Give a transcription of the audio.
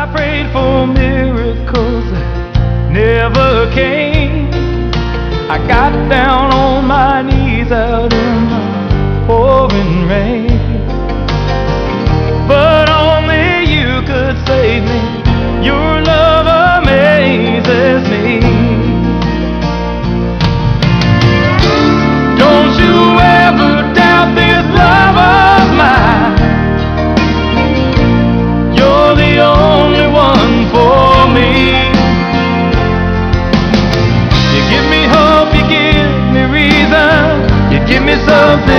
prayed for miracles that never came. I got down on my knees out in the pouring rain, but only you could save me. Your love amazes me. Don't you ever doubt this love of mine. You're the only one for me. You give me hope, you give me reason, you give me something